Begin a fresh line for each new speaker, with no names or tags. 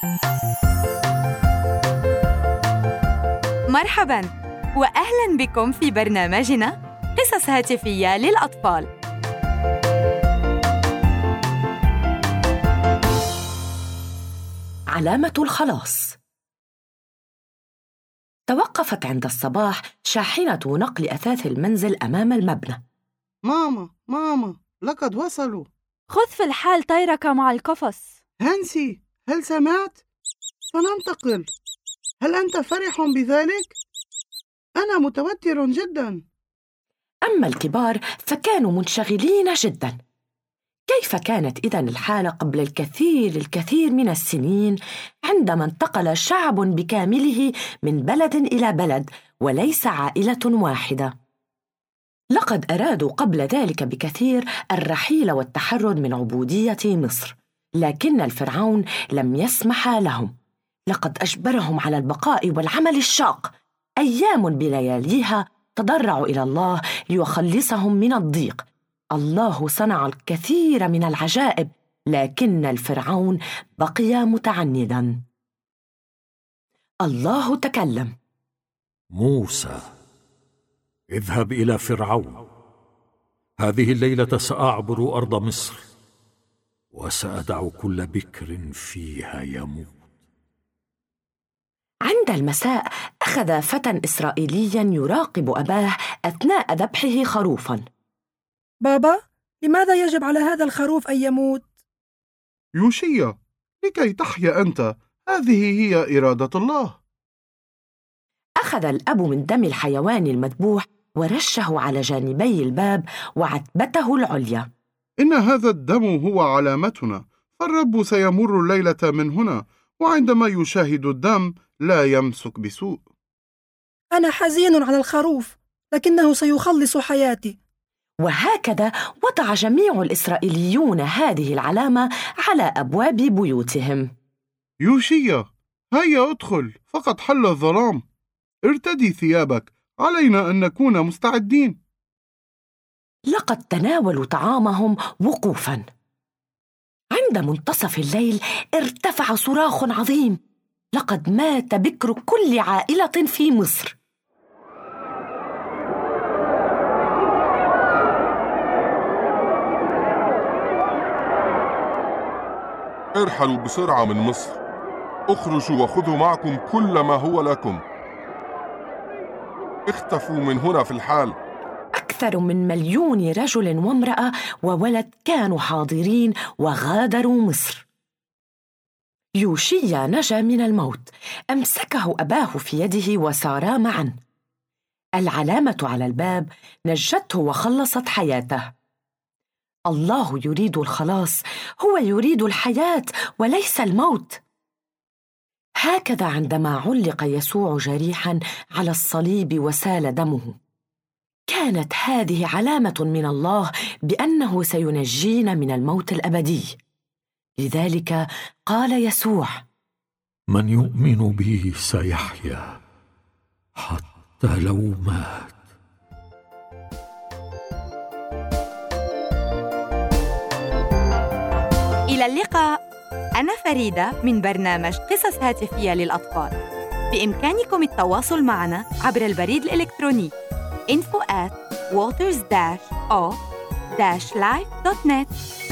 مرحباً وأهلاً بكم في برنامجنا قصص هاتفية للأطفال.
علامة الخلاص. توقفت عند الصباح شاحنة نقل أثاث المنزل أمام المبنى.
ماما لقد وصلوا.
خذ في الحال طيرك مع القفص.
هانسي، هل سمعت؟ سننتقل. هل أنت فرح بذلك؟ أنا متوتر جدا.
أما الكبار فكانوا منشغلين جدا. كيف كانت إذن الحالة قبل الكثير من السنين عندما انتقل شعب بكامله من بلد إلى بلد وليس عائلة واحدة؟ لقد أرادوا قبل ذلك بكثير الرحيل والتحرر من عبودية مصر، لكن الفرعون لم يسمح لهم. لقد أجبرهم على البقاء والعمل الشاق. أيام بلياليها تضرعوا إلى الله ليخلصهم من الضيق. الله صنع الكثير من العجائب، لكن الفرعون بقي متعندا. الله تكلم:
موسى، اذهب إلى فرعون. هذه الليلة سأعبر أرض مصر، وسأدع كل بكر فيها يموت.
عند المساء أخذ فتى إسرائيليا يراقب أباه أثناء ذبحه خروفا.
بابا، لماذا يجب على هذا الخروف أن يموت؟
يوشيا، لكي تحيا أنت، هذه هي إرادة الله.
أخذ الأب من دم الحيوان المذبوح ورشه على جانبي الباب وعتبته العليا.
إن هذا الدم هو علامتنا، فالرب سيمر الليلة من هنا، وعندما يشاهد الدم لا يمسك بسوء.
أنا حزين على الخروف، لكنه سيخلص حياتي.
وهكذا وضع جميع الإسرائيليون هذه العلامة على أبواب بيوتهم.
يوشيا، هيا ادخل، فقد حل الظلام. ارتدي ثيابك، علينا أن نكون مستعدين.
لقد تناولوا طعامهم وقوفاً. عند منتصف الليل ارتفع صراخ عظيم: لقد مات بكر كل عائلة في مصر.
ارحلوا بسرعة من مصر، اخرجوا وخذوا معكم كل ما هو لكم. اختفوا من هنا في الحال.
أكثر من 1,000,000 رجل وامرأة وولد كانوا حاضرين وغادروا مصر. يوشيا نجا من الموت، أمسكه أباه في يده وسارا معا. العلامة على الباب نجته وخلصت حياته. الله يريد الخلاص، هو يريد الحياة وليس الموت. هكذا عندما علق يسوع جريحاً على الصليب وسال دمه، كانت هذه علامة من الله بأنه سينجينا من الموت الأبدي. لذلك قال يسوع:
من يؤمن بي سيحيا حتى لو مات.
إلى اللقاء. أنا فريدة من برنامج قصص هاتفية للأطفال. بإمكانكم التواصل معنا عبر البريد الإلكتروني info@waters-o-life.net.